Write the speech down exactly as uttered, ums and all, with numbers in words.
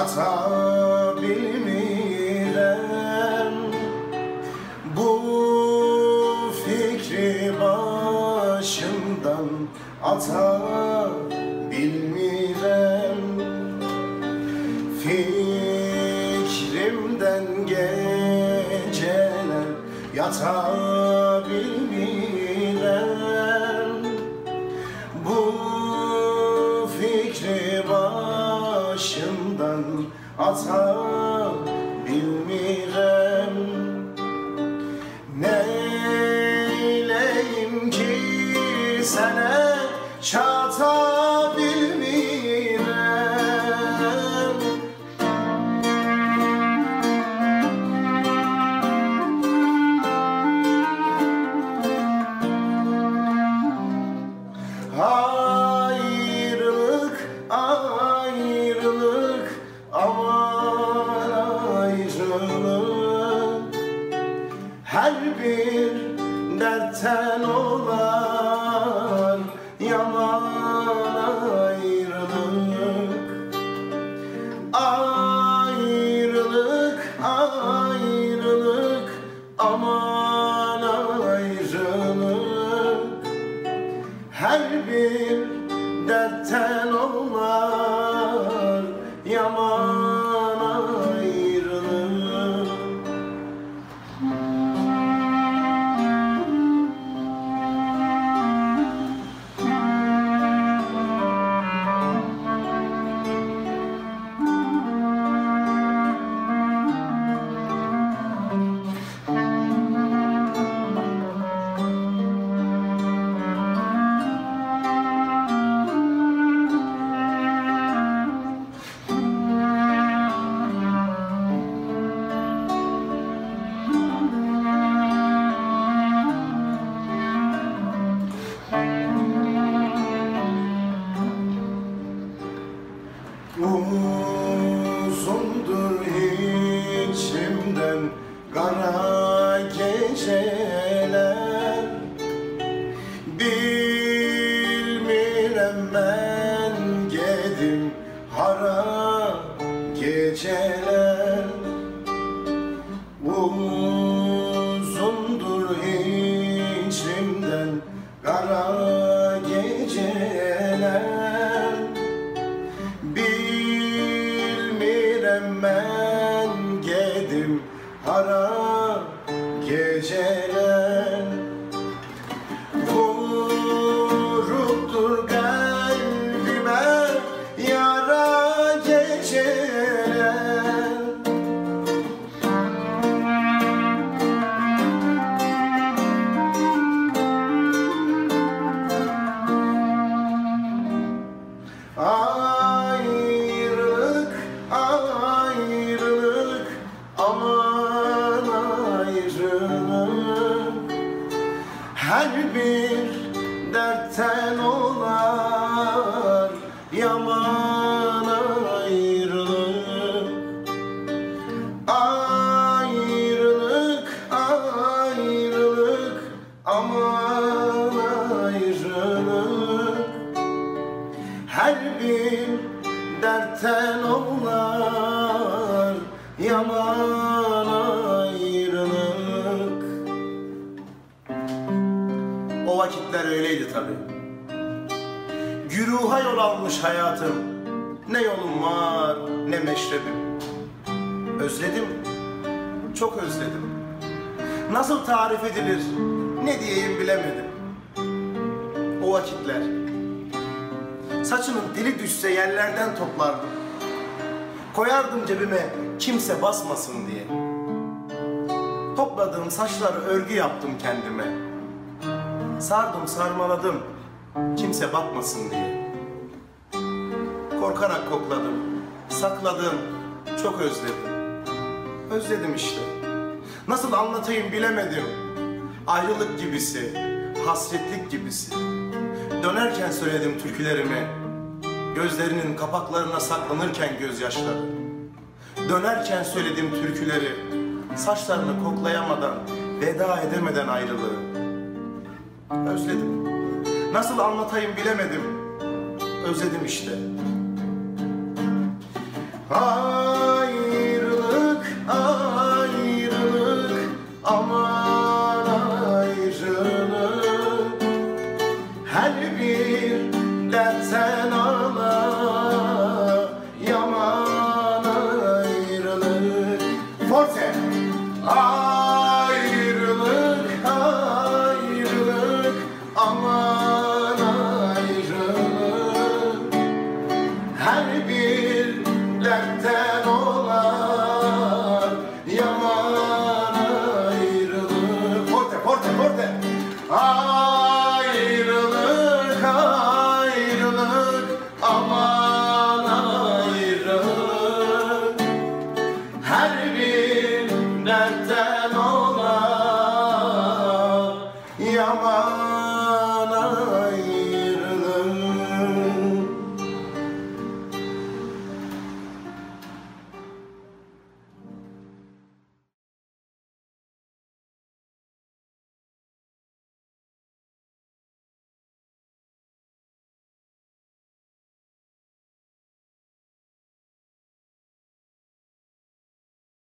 yata bilmirem. Bu fikri başımdan ata bilmirem. Fikrimden geceler yata bilmirem. Bu fikri başımdan ata bilmirem. Neyleyim ki sana çata bilmirem. Ayrılık, ayrılık, aman ayrılık. Her bir dertten olar yaman ayrılık. Ayrılık, ayrılık, aman ayrılık. Her bir dertten olar yaman ayrılık. Uzundur içimden kara geceler. Bilmirem ben gedim hara geceler. Uzundur içimden kara geceler. Bilmirem ben gedim hara geceler. Vuruptur kalbime yara geceler. Ayrılık, ayrılık, aman ayrılık. Her bir dertten olar yaman ayrılık. Ayrılık, ayrılık, aman ayrılık. Her bir dertten olar yaman ayrılık. O vakitler öyleydi tabii. Güruha yol almış hayatım. Ne yolum var ne meşrebim. Özledim, çok özledim. Nasıl tarif edilir ne diyeyim bilemedim. O vakitler saçımın dili düşse yerlerden toplardım. Koyardım cebime kimse basmasın diye. Topladığım saçları örgü yaptım kendime. Sardım sarmaladım kimse bakmasın diye. Korkarak kokladım, sakladım, çok özledim. Özledim işte. Nasıl anlatayım bilemedim. Ayrılık gibisi, hasretlik gibisi. Dönerken söyledim türkülerimi. Gözlerinin kapaklarına saklanırken gözyaşları. Dönerken söyledim türküleri. Saçlarını koklayamadan, veda edemeden ayrılığı. Özledim. Nasıl anlatayım bilemedim. Özledim işte. Aa! yaman.